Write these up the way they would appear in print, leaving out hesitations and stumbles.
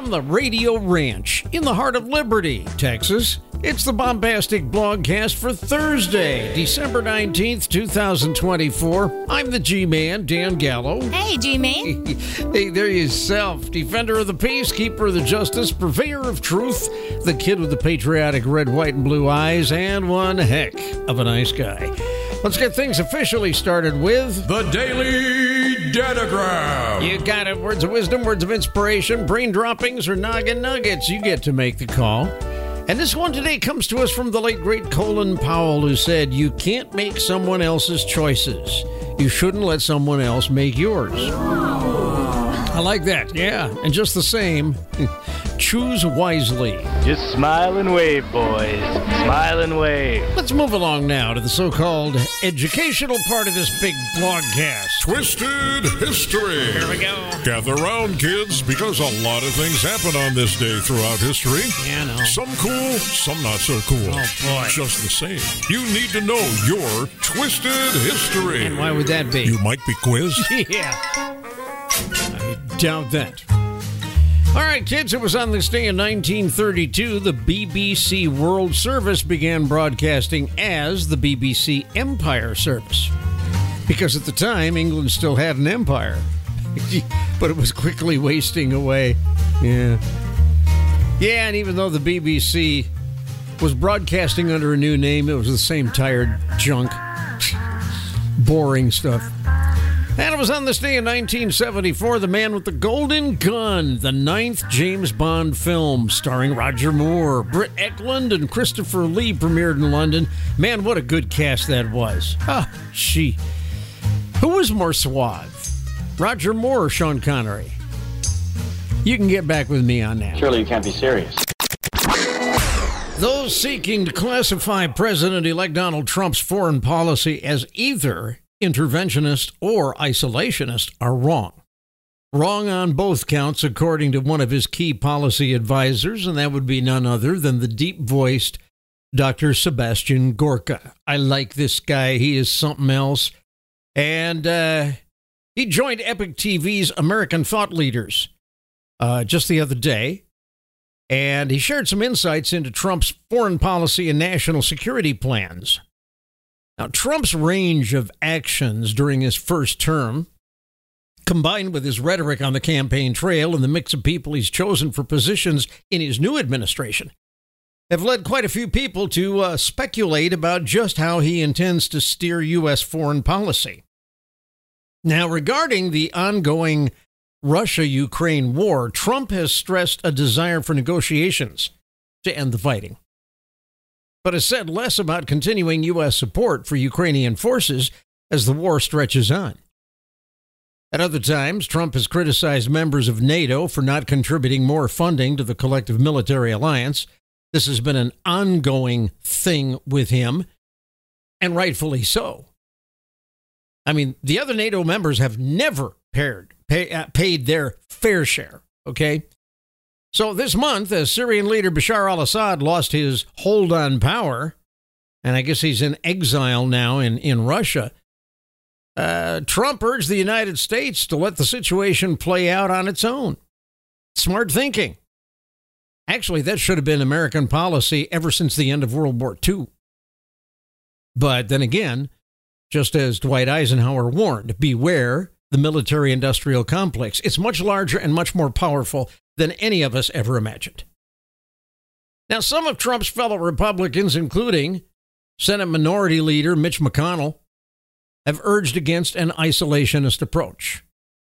From the Radio Ranch in the heart of Liberty, Texas, it's the Bombastic Blogcast for Thursday, December 19th, 2024. I'm the G-Man, Dan Gallo. Hey, G-Man. Hey, there yourself. Defender of the peace, keeper of the justice, purveyor of truth, the kid with the patriotic red, white, and blue eyes, and one heck of a nice guy. Let's get things officially started with the Daily Datagram. You got it. Words of wisdom, words of inspiration, brain droppings, or noggin nuggets. You get to make the call. And this one today comes to us from the late, great Colin Powell, who said, "You can't make someone else's choices. You shouldn't let someone else make yours." I like that, yeah. And just the same, choose wisely. Just smile and wave, boys. Smile and wave. Let's move along now to the so-called educational part of this big blogcast. Twisted History. Here we go. Gather round, kids, because a lot of things happen on this day throughout history. Yeah, I know. Some cool, some not so cool. Oh, boy. Just the same, you need to know your Twisted History. And why would that be? You might be quizzed. Yeah. I doubt that. All right, kids, it was on this day in 1932 the BBC World Service began broadcasting as the BBC Empire Service. Because at the time, England still had an empire. But it was quickly wasting away. Yeah. Yeah, and even though the BBC was broadcasting under a new name, it was the same tired junk. Boring stuff. And it was on this day in 1974, The Man with the Golden Gun, the 9th James Bond film starring Roger Moore, Britt Ekland, and Christopher Lee premiered in London. Man, what a good cast that was. Who was more suave, Roger Moore or Sean Connery? You can get back with me on that. Surely you can't be serious. Those seeking to classify President-elect Donald Trump's foreign policy as either interventionist or isolationist are wrong. Wrong on both counts, according to one of his key policy advisors, and that would be none other than the deep-voiced Dr. Sebastian Gorka. I like this guy. He is something else. And he joined Epic TV's American Thought Leaders just the other day, and he shared some insights into Trump's foreign policy and national security plans. Now, Trump's range of actions during his first term, combined with his rhetoric on the campaign trail and the mix of people he's chosen for positions in his new administration, have led quite a few people to speculate about just how he intends to steer U.S. foreign policy. Now, regarding the ongoing Russia-Ukraine war, Trump has stressed a desire for negotiations to end the fighting, but has said less about continuing U.S. support for Ukrainian forces as the war stretches on. At other times, Trump has criticized members of NATO for not contributing more funding to the collective military alliance. This has been an ongoing thing with him, and rightfully so. I mean, the other NATO members have never paid their fair share, okay? So this month, as Syrian leader Bashar al-Assad lost his hold on power, and I guess he's in exile now in Russia, Trump urged the United States to let the situation play out on its own. Smart thinking. Actually, that should have been American policy ever since the end of World War II. But then again, just as Dwight Eisenhower warned, beware the military-industrial complex. It's much larger and much more powerful than any of us ever imagined. Now, some of Trump's fellow Republicans, including Senate Minority Leader Mitch McConnell, have urged against an isolationist approach.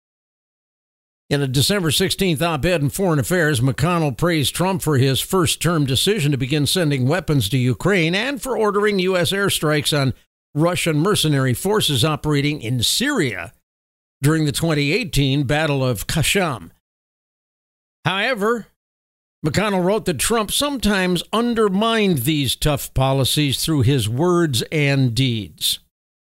In a December 16th op-ed in Foreign Affairs, McConnell praised Trump for his first-term decision to begin sending weapons to Ukraine and for ordering U.S. airstrikes on Russian mercenary forces operating in Syria during the 2018 Battle of Qashm. However, McConnell wrote that Trump sometimes undermined these tough policies through his words and deeds.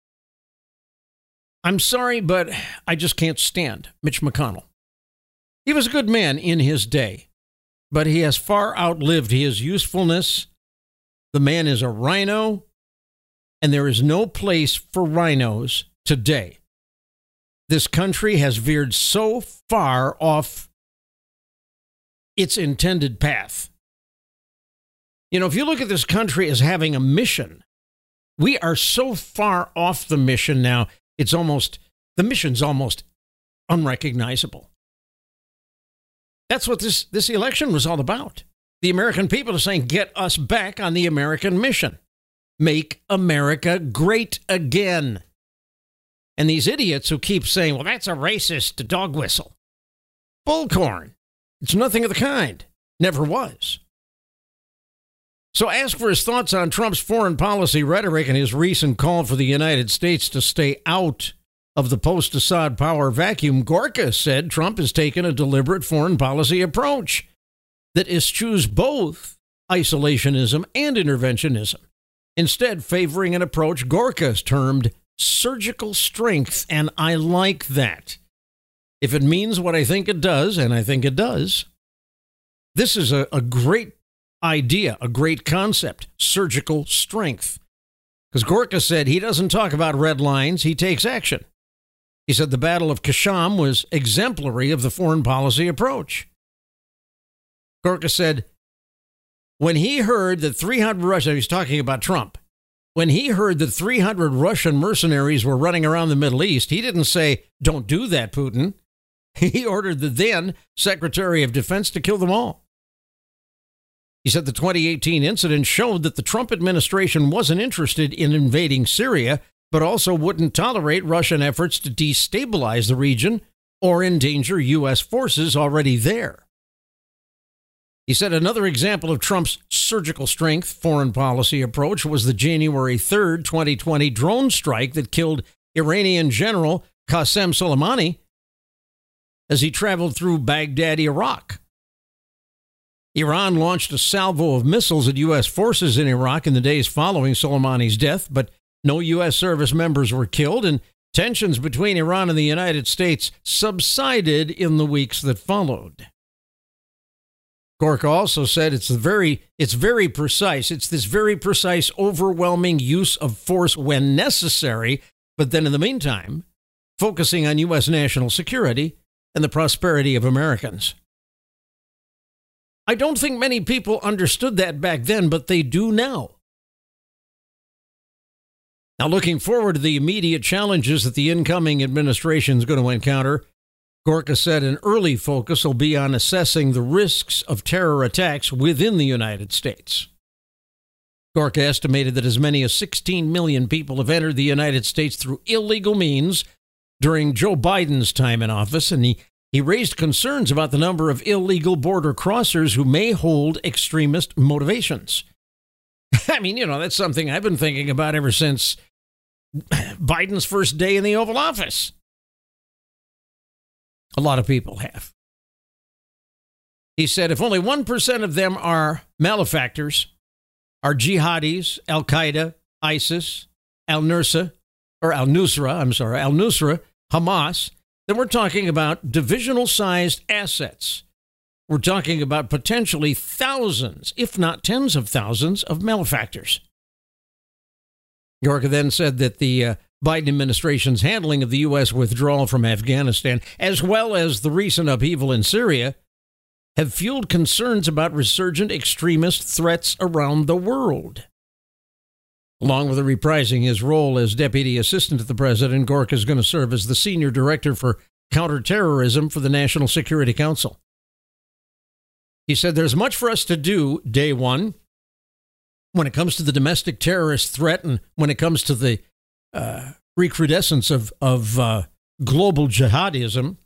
I'm sorry, but I just can't stand Mitch McConnell. He was a good man in his day, but he has far outlived his usefulness. The man is a rhino, and there is no place for rhinos today. This country has veered so far off its intended path. You know, if you look at this country as having a mission, we are so far off the mission now, the mission's almost unrecognizable. That's what this election was all about. The American people are saying, get us back on the American mission. Make America great again. And these idiots who keep saying, well, that's a racist dog whistle. Bullcorn. It's nothing of the kind. Never was. So ask for his thoughts on Trump's foreign policy rhetoric and his recent call for the United States to stay out of the post-Assad power vacuum. Gorka said Trump has taken a deliberate foreign policy approach that eschews both isolationism and interventionism, instead favoring an approach Gorka's termed surgical strength, and I like that. If it means what I think it does, and I think it does, this is a great idea, a great concept, surgical strength. Because Gorka said he doesn't talk about red lines, he takes action. He said the Battle of Kasham was exemplary of the foreign policy approach. Gorka said, when he heard that 300 Russians, he's talking about Trump, when he heard that 300 Russian mercenaries were running around the Middle East, he didn't say, don't do that, Putin. He ordered the then Secretary of Defense to kill them all. He said the 2018 incident showed that the Trump administration wasn't interested in invading Syria, but also wouldn't tolerate Russian efforts to destabilize the region or endanger U.S. forces already there. He said another example of Trump's surgical strength foreign policy approach was the January 3rd, 2020 drone strike that killed Iranian General Qasem Soleimani as he traveled through Baghdad, Iraq. Iran launched a salvo of missiles at U.S. forces in Iraq in the days following Soleimani's death, but no U.S. service members were killed, and tensions between Iran and the United States subsided in the weeks that followed. Gorka also said it's very precise. It's this very precise, overwhelming use of force when necessary, but then in the meantime, focusing on U.S. national security and the prosperity of Americans. I don't think many people understood that back then, but they do now. Now, looking forward to the immediate challenges that the incoming administration is going to encounter, Gorka said an early focus will be on assessing the risks of terror attacks within the United States. Gorka estimated that as many as 16 million people have entered the United States through illegal means during Joe Biden's time in office, and he raised concerns about the number of illegal border crossers who may hold extremist motivations. I mean, that's something I've been thinking about ever since Biden's first day in the Oval Office. A lot of people have. He said if only 1% of them are malefactors, are jihadis, Al-Qaeda, ISIS, Al-Nusra, Hamas, then we're talking about divisional-sized assets. We're talking about potentially thousands, if not tens of thousands, of malefactors. Gorka then said that the Biden administration's handling of the U.S. withdrawal from Afghanistan, as well as the recent upheaval in Syria, have fueled concerns about resurgent extremist threats around the world. Along with reprising his role as deputy assistant to the president, Gorka is going to serve as the senior director for counterterrorism for the National Security Council. He said there's much for us to do, day one, when it comes to the domestic terrorist threat and when it comes to the recrudescence of global jihadism.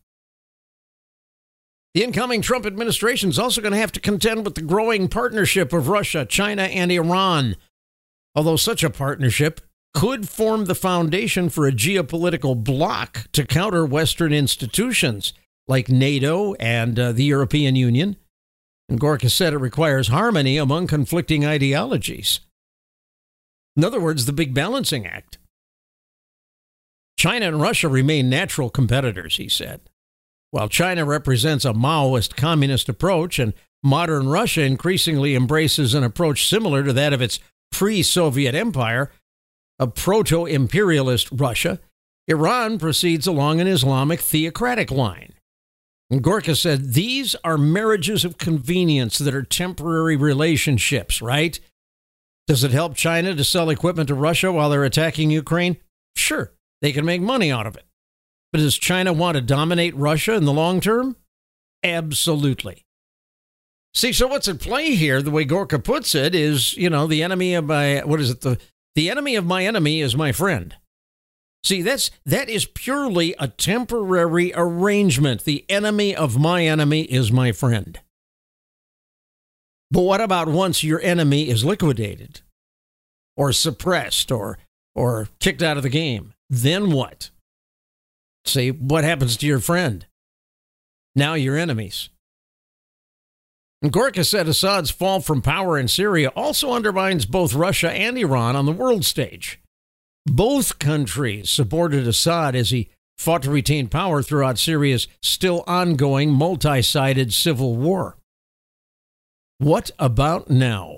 The incoming Trump administration is also going to have to contend with the growing partnership of Russia, China, and Iran, although such a partnership could form the foundation for a geopolitical bloc to counter Western institutions like NATO and the European Union. And Gorka said it requires harmony among conflicting ideologies. In other words, the big balancing act. China and Russia remain natural competitors, he said. While China represents a Maoist communist approach and modern Russia increasingly embraces an approach similar to that of its pre-Soviet empire, a proto-imperialist Russia, Iran proceeds along an Islamic theocratic line. And Gorka said, these are marriages of convenience that are temporary relationships, right? Does it help China to sell equipment to Russia while they're attacking Ukraine? Sure, they can make money out of it. But does China want to dominate Russia in the long term? Absolutely. See, so what's at play here, the way Gorka puts it, is, the enemy of my, the enemy of my enemy is my friend. See, that is purely a temporary arrangement. The enemy of my enemy is my friend. But what about once your enemy is liquidated or suppressed or kicked out of the game? Then what? See, what happens to your friend? Now you're enemies. And Gorka said Assad's fall from power in Syria also undermines both Russia and Iran on the world stage. Both countries supported Assad as he fought to retain power throughout Syria's still ongoing multi-sided civil war. What about now?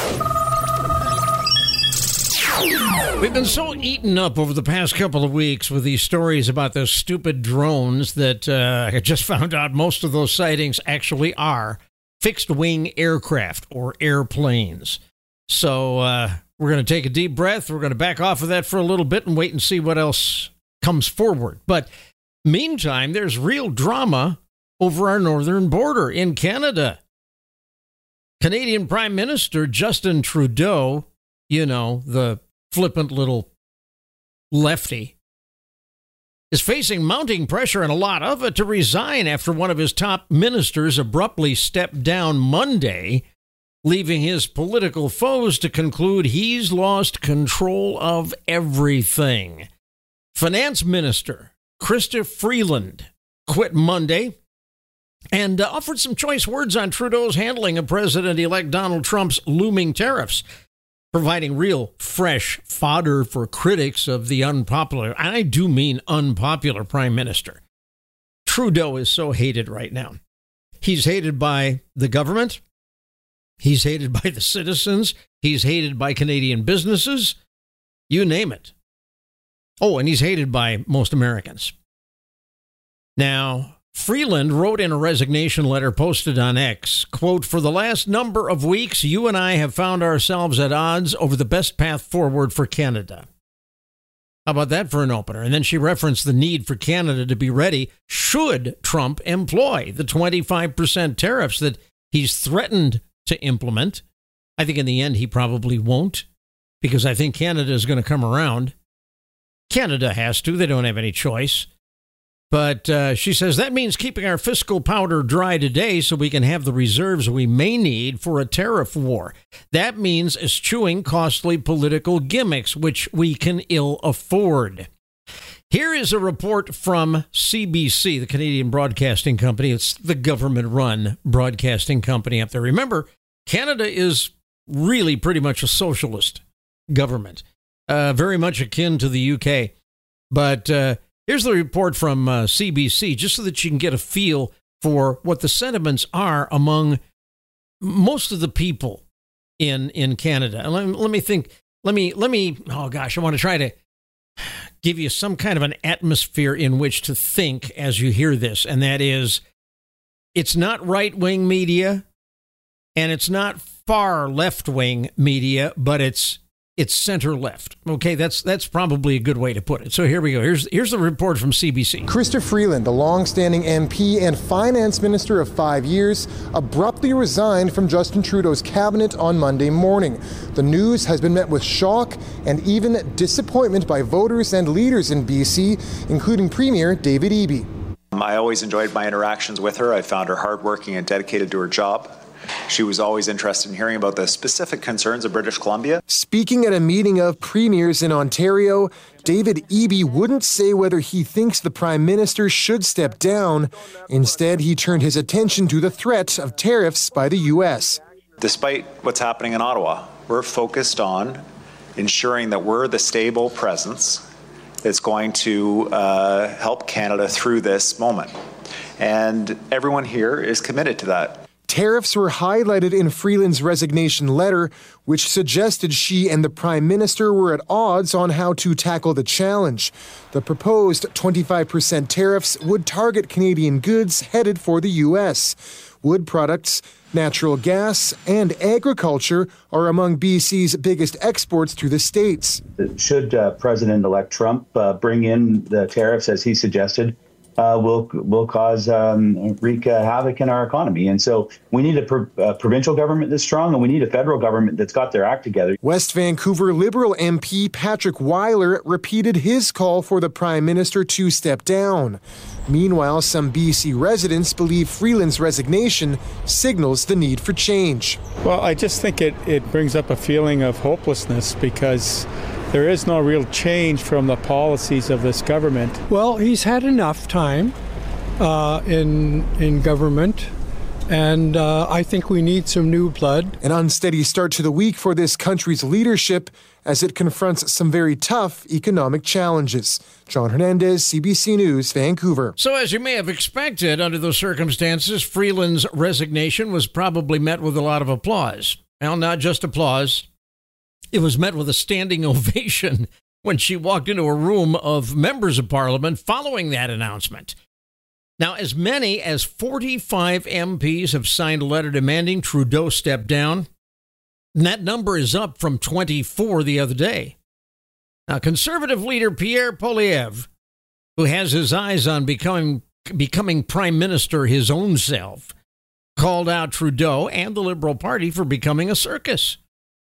We've been so eaten up over the past couple of weeks with these stories about those stupid drones that I just found out most of those sightings actually are fixed-wing aircraft or airplanes. So we're going to take a deep breath. We're going to back off of that for a little bit and wait and see what else comes forward. But meantime, there's real drama over our northern border in Canada. Canadian Prime Minister Justin Trudeau, the flippant little lefty, is facing mounting pressure, and a lot of it, to resign after one of his top ministers abruptly stepped down Monday, leaving his political foes to conclude he's lost control of everything. Finance Minister Chrystia Freeland quit Monday and offered some choice words on Trudeau's handling of President-elect Donald Trump's looming tariffs, providing real fresh fodder for critics of the unpopular, and I do mean unpopular, Prime Minister. Trudeau is so hated right now. He's hated by the government. He's hated by the citizens. He's hated by Canadian businesses. You name it. Oh, and he's hated by most Americans. Now, Freeland wrote in a resignation letter posted on X, quote, "For the last number of weeks, you and I have found ourselves at odds over the best path forward for Canada." How about that for an opener? And then she referenced the need for Canada to be ready should Trump employ the 25% tariffs that he's threatened to implement. I think in the end he probably won't, because I think Canada is going to come around. Canada has to. They don't have any choice. But she says that means keeping our fiscal powder dry today so we can have the reserves we may need for a tariff war. That means eschewing costly political gimmicks, which we can ill afford. Here is a report from CBC, the Canadian Broadcasting Company. It's the government-run broadcasting company up there. Remember, Canada is really pretty much a socialist government, very much akin to the UK. But here's the report from CBC, just so that you can get a feel for what the sentiments are among most of the people in Canada. And let me think. Let me. Oh gosh, I want to try to give you some kind of an atmosphere in which to think as you hear this, and that is, it's not right-wing media, and it's not far left-wing media, but it's center-left. Okay, that's probably a good way to put it. So here we go. Here's the report from CBC. Chrystia Freeland, the long-standing MP and finance minister of 5 years, abruptly resigned from Justin Trudeau's cabinet on Monday morning. The news has been met with shock and even disappointment by voters and leaders in BC, including Premier David Eby. I always enjoyed my interactions with her. I found her hardworking and dedicated to her job. She was always interested in hearing about the specific concerns of British Columbia. Speaking at a meeting of premiers in Ontario, David Eby wouldn't say whether he thinks the Prime Minister should step down. Instead, he turned his attention to the threat of tariffs by the U.S. Despite what's happening in Ottawa, we're focused on ensuring that we're the stable presence that's going to help Canada through this moment. And everyone here is committed to that. Tariffs were highlighted in Freeland's resignation letter, which suggested she and the Prime Minister were at odds on how to tackle the challenge. The proposed 25% tariffs would target Canadian goods headed for the U.S. Wood products, natural gas, and agriculture are among BC's biggest exports to the States. Should President-elect Trump bring in the tariffs as he suggested, will wreak havoc in our economy. And so we need a provincial government that's strong, and we need a federal government that's got their act together. West Vancouver Liberal MP Patrick Weiler repeated his call for the Prime Minister to step down. Meanwhile, some BC residents believe Freeland's resignation signals the need for change. Well, I just think it brings up a feeling of hopelessness because there is no real change from the policies of this government. Well, he's had enough time in government, and I think we need some new blood. An unsteady start to the week for this country's leadership as it confronts some very tough economic challenges. John Hernandez, CBC News, Vancouver. So as you may have expected, under those circumstances, Freeland's resignation was probably met with a lot of applause. Well, not just applause. It was met with a standing ovation when she walked into a room of members of Parliament following that announcement. Now, as many as 45 MPs have signed a letter demanding Trudeau step down, and that number is up from 24 the other day. Now, Conservative leader Pierre Poilievre, who has his eyes on becoming Prime Minister his own self, called out Trudeau and the Liberal Party for becoming a circus.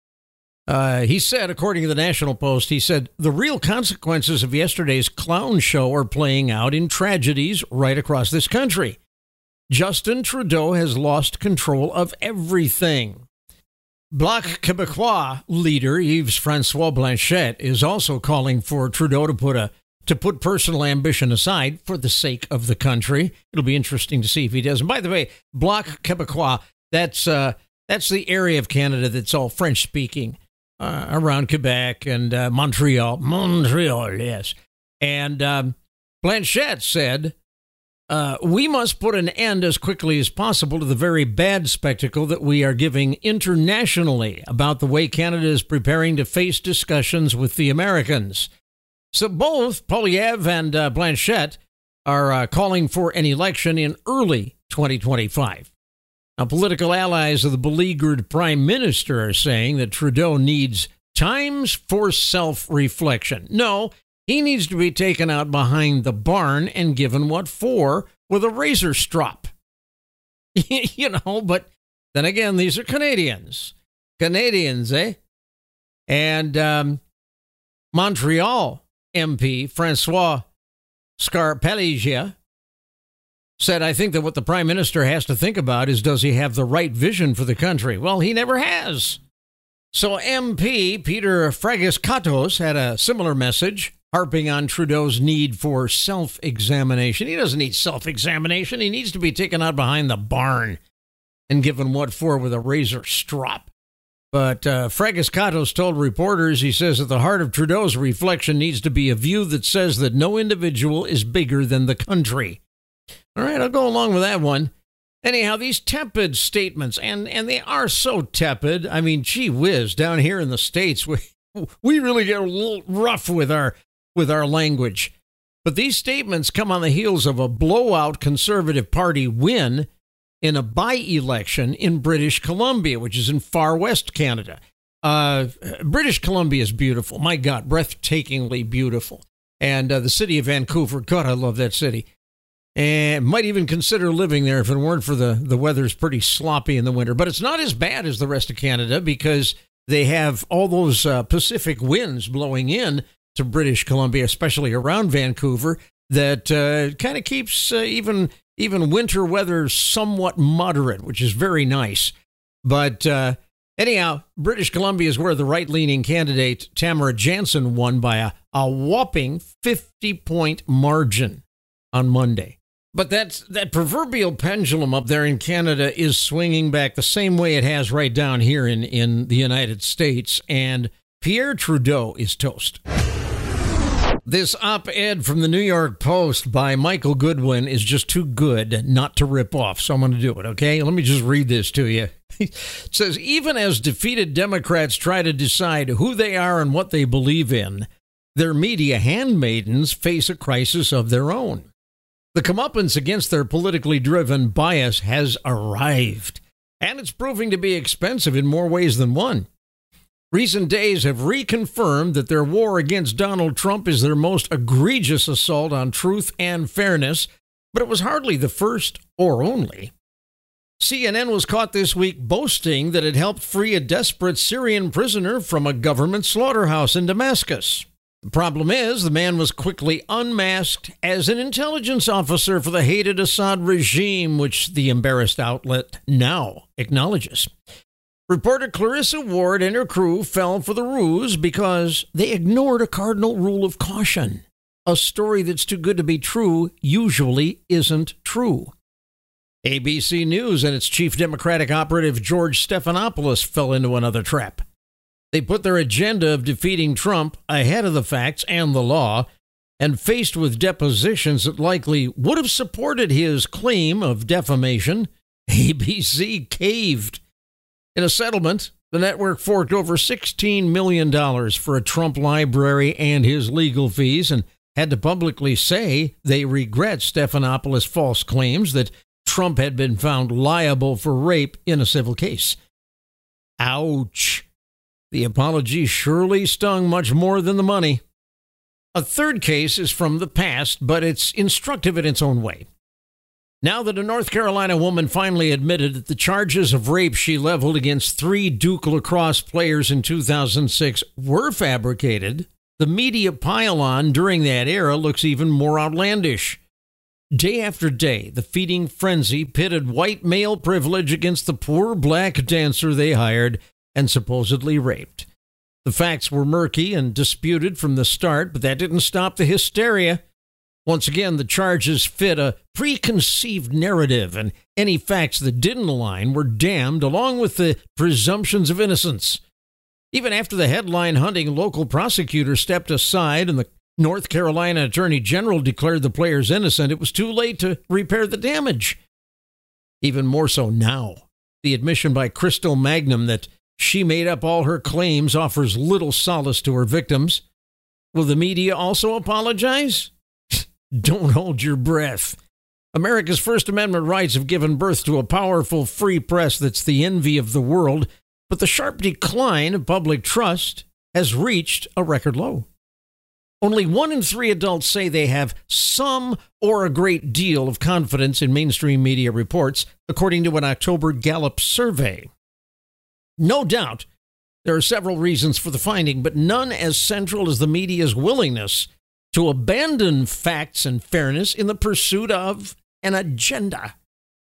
He said, according to the National Post, he said, the real consequences of yesterday's clown show are playing out in tragedies right across this country. Justin Trudeau has lost control of everything. Bloc Québécois leader Yves-François Blanchet is also calling for Trudeau to put personal ambition aside for the sake of the country. It'll be interesting to see if he does. And by the way, Bloc Québécois, that's the area of Canada that's all French-speaking. Around Quebec and Montreal. Montreal, yes. And Blanchet said, we must put an end as quickly as possible to the very bad spectacle that we are giving internationally about the way Canada is preparing to face discussions with the Americans. So both Poilievre and Blanchet are calling for an election in early 2025. Now, political allies of the beleaguered Prime Minister are saying that Trudeau needs times for self-reflection. No, he needs to be taken out behind the barn and given what for with a razor strop. But then again, these are Canadians. Canadians, eh? And Montreal MP Francois Scarpelligia said, I think that what the Prime Minister has to think about is, does he have the right vision for the country? Well, he never has. So MP Peter Fragiskatos had a similar message, harping on Trudeau's need for self-examination. He doesn't need self-examination. He needs to be taken out behind the barn and given what for with a razor strop. But Fragiskatos told reporters, he says, at the heart of Trudeau's reflection needs to be a view that says that no individual is bigger than the country. All right, I'll go along with that one. Anyhow, these tepid statements, and they are so tepid. I mean, gee whiz, down here in the States, we really get a little rough with our language. But these statements come on the heels of a blowout Conservative Party win in a by-election in British Columbia, which is in far west Canada. British Columbia is beautiful. My God, breathtakingly beautiful. And the city of Vancouver, God, I love that city. And might even consider living there if it weren't for the weather's pretty sloppy in the winter. But it's not as bad as the rest of Canada because they have all those Pacific winds blowing in to British Columbia, especially around Vancouver, that kind of keeps even winter weather somewhat moderate, which is very nice. But anyhow, British Columbia is where the right-leaning candidate Tamara Jansen won by a whopping 50-point margin on Monday. But that proverbial pendulum up there in Canada is swinging back the same way it has right down here in the United States, and Pierre Trudeau is toast. This op-ed from the New York Post by Michael Goodwin is just too good not to rip off, so I'm going to do it, okay? Let me just read this to you. It says, even as defeated Democrats try to decide who they are and what they believe in, their media handmaidens face a crisis of their own. The comeuppance against their politically driven bias has arrived, and it's proving to be expensive in more ways than one. Recent days have reconfirmed that their war against Donald Trump is their most egregious assault on truth and fairness, but it was hardly the first or only. CNN was caught this week boasting that it helped free a desperate Syrian prisoner from a government slaughterhouse in Damascus. The problem is, the man was quickly unmasked as an intelligence officer for the hated Assad regime, which the embarrassed outlet now acknowledges. Reporter Clarissa Ward and her crew fell for the ruse because they ignored a cardinal rule of caution. A story that's too good to be true usually isn't true. ABC News and its chief Democratic operative George Stephanopoulos fell into another trap. They put their agenda of defeating Trump ahead of the facts and the law, and faced with depositions that likely would have supported his claim of defamation, ABC caved. In a settlement, the network forked over $16 million for a Trump library and his legal fees, and had to publicly say they regret Stephanopoulos' false claims that Trump had been found liable for rape in a civil case. Ouch. The apology surely stung much more than the money. A third case is from the past, but it's instructive in its own way. Now that a North Carolina woman finally admitted that the charges of rape she leveled against 3 Duke lacrosse players in 2006 were fabricated, the media pile-on during that era looks even more outlandish. Day after day, the feeding frenzy pitted white male privilege against the poor black dancer they hired and supposedly raped. The facts were murky and disputed from the start, but that didn't stop the hysteria. Once again, the charges fit a preconceived narrative, and any facts that didn't align were damned, along with the presumptions of innocence. Even after the headline-hunting local prosecutor stepped aside and the North Carolina Attorney General declared the players innocent, it was too late to repair the damage. Even more so now, the admission by Crystal Magnum that she made up all her claims offers little solace to her victims. Will the media also apologize? Don't hold your breath. America's First Amendment rights have given birth to a powerful free press that's the envy of the world, but the sharp decline of public trust has reached a record low. Only 1 in 3 adults say they have some or a great deal of confidence in mainstream media reports, according to an October Gallup survey. No doubt, there are several reasons for the finding, but none as central as the media's willingness to abandon facts and fairness in the pursuit of an agenda.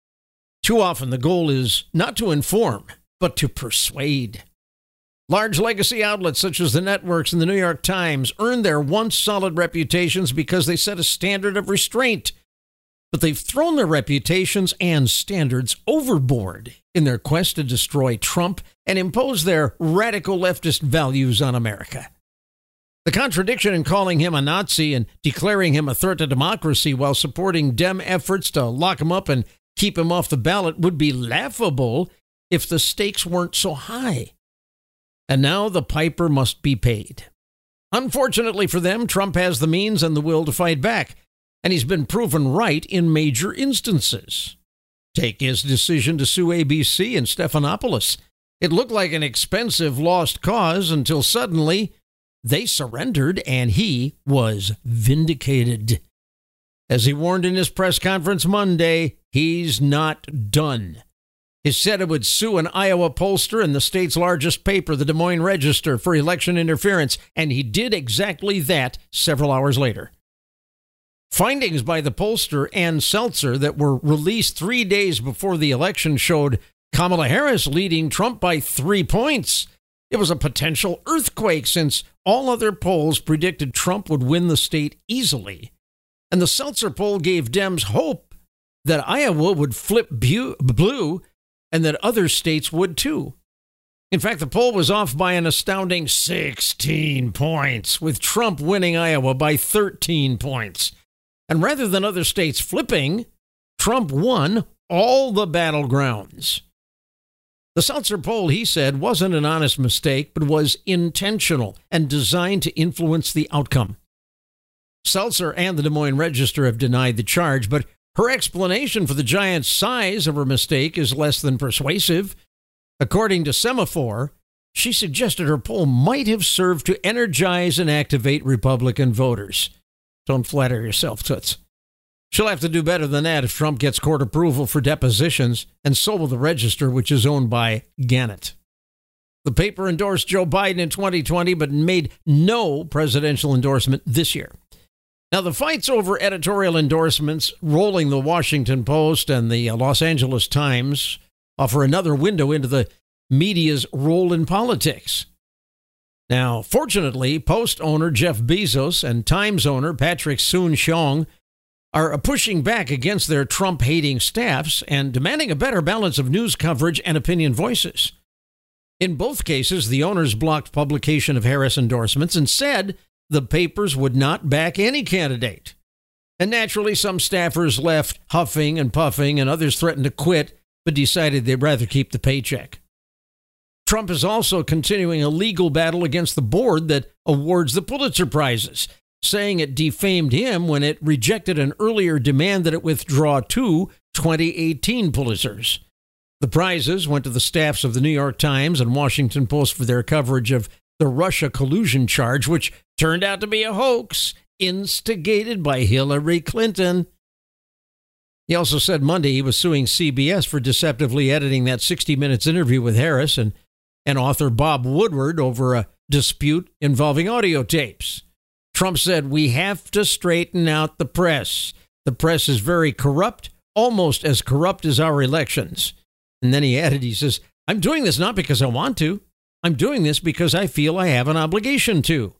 Too often, the goal is not to inform, but to persuade. Large legacy outlets such as the networks and the New York Times earned their once solid reputations because they set a standard of restraint. But they've thrown their reputations and standards overboard in their quest to destroy Trump and impose their radical leftist values on America. The contradiction in calling him a Nazi and declaring him a threat to democracy while supporting Dem efforts to lock him up and keep him off the ballot would be laughable if the stakes weren't so high. And now the piper must be paid. Unfortunately for them, Trump has the means and the will to fight back, and he's been proven right in major instances. Take his decision to sue ABC and Stephanopoulos. It looked like an expensive lost cause until suddenly they surrendered and he was vindicated. As he warned in his press conference Monday, he's not done. He said it would sue an Iowa pollster and the state's largest paper, the Des Moines Register, for election interference, and he did exactly that several hours later. Findings by the pollster Ann Seltzer that were released 3 days before the election showed Kamala Harris leading Trump by 3 points. It was a potential earthquake since all other polls predicted Trump would win the state easily. And the Seltzer poll gave Dems hope that Iowa would flip blue and that other states would too. In fact, the poll was off by an astounding 16 points, with Trump winning Iowa by 13 points. And rather than other states flipping, Trump won all the battlegrounds. The Seltzer poll, he said, wasn't an honest mistake, but was intentional and designed to influence the outcome. Seltzer and the Des Moines Register have denied the charge, but her explanation for the giant size of her mistake is less than persuasive. According to Semaphore, she suggested her poll might have served to energize and activate Republican voters. Don't flatter yourself, Toots. She'll have to do better than that if Trump gets court approval for depositions, and so will the Register, which is owned by Gannett. The paper endorsed Joe Biden in 2020, but made no presidential endorsement this year. Now, the fights over editorial endorsements, rolling the Washington Post and the Los Angeles Times, offer another window into the media's role in politics. Now, fortunately, Post owner Jeff Bezos and Times owner Patrick Soon-Shiong are pushing back against their Trump-hating staffs and demanding a better balance of news coverage and opinion voices. In both cases, the owners blocked publication of Harris endorsements and said the papers would not back any candidate. And naturally, some staffers left huffing and puffing, and others threatened to quit, but decided they'd rather keep the paycheck. Trump is also continuing a legal battle against the board that awards the Pulitzer Prizes, saying it defamed him when it rejected an earlier demand that it withdraw 2 2018 Pulitzers. The prizes went to the staffs of the New York Times and Washington Post for their coverage of the Russia collusion charge, which turned out to be a hoax instigated by Hillary Clinton. He also said Monday he was suing CBS for deceptively editing that 60 Minutes interview with Harris and author Bob Woodward over a dispute involving audio tapes. Trump said, "We have to straighten out the press. The press is very corrupt, almost as corrupt as our elections." And then he added, he says, "I'm doing this not because I want to. I'm doing this because I feel I have an obligation to."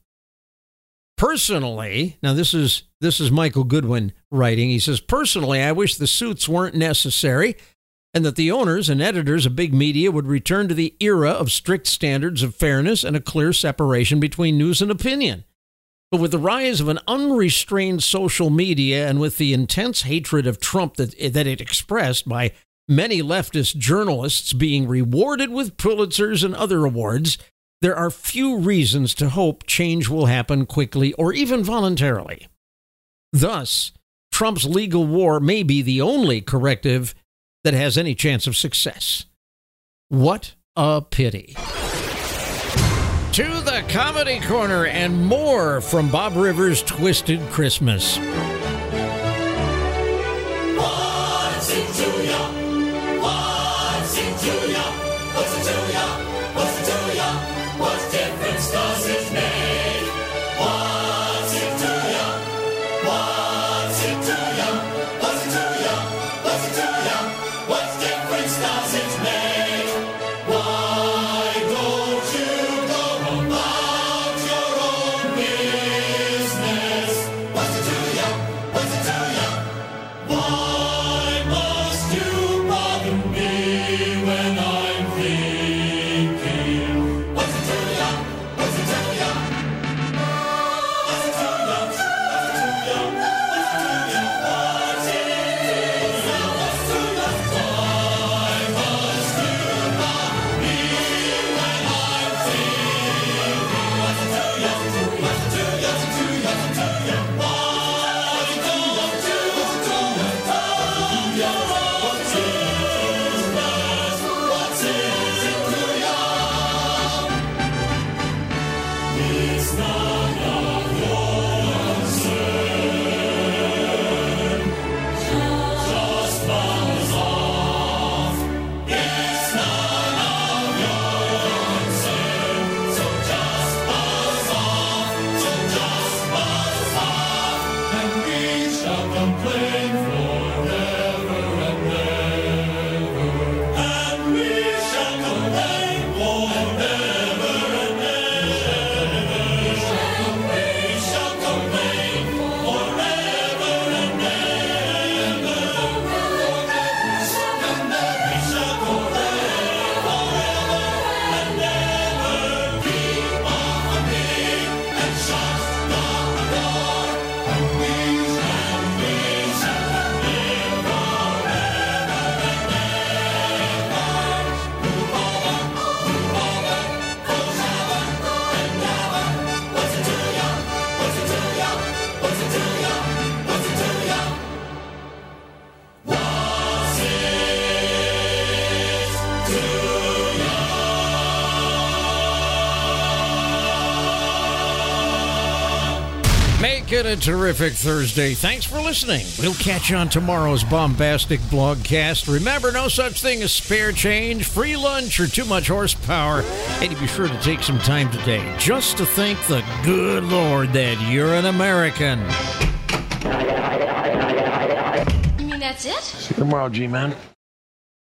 Personally, now this is Michael Goodwin writing. He says, "Personally, I wish the suits weren't necessary and that the owners and editors of big media would return to the era of strict standards of fairness and a clear separation between news and opinion. But with the rise of an unrestrained social media and with the intense hatred of Trump that it expressed by many leftist journalists being rewarded with Pulitzers and other awards, there are few reasons to hope change will happen quickly or even voluntarily. Thus, Trump's legal war may be the only corrective that has any chance of success. What a pity." To the Comedy Corner and more from Bob Rivers' Twisted Christmas. What's it to ya? What's it to ya? What's it to ya? What's it to ya? What difference does it make? What's it to ya? What's it to ya? What's it to ya? What's it to ya? What difference does it make? Why don't you go about your own business? What's it to ya? What's it to ya? Why must you bother me when I Make it a terrific Thursday. Thanks for listening. We'll catch you on tomorrow's bombastic blogcast. Remember, no such thing as spare change, free lunch, or too much horsepower. And be sure to take some time today just to thank the good Lord that you're an American. You mean that's it? See you tomorrow, G-Man.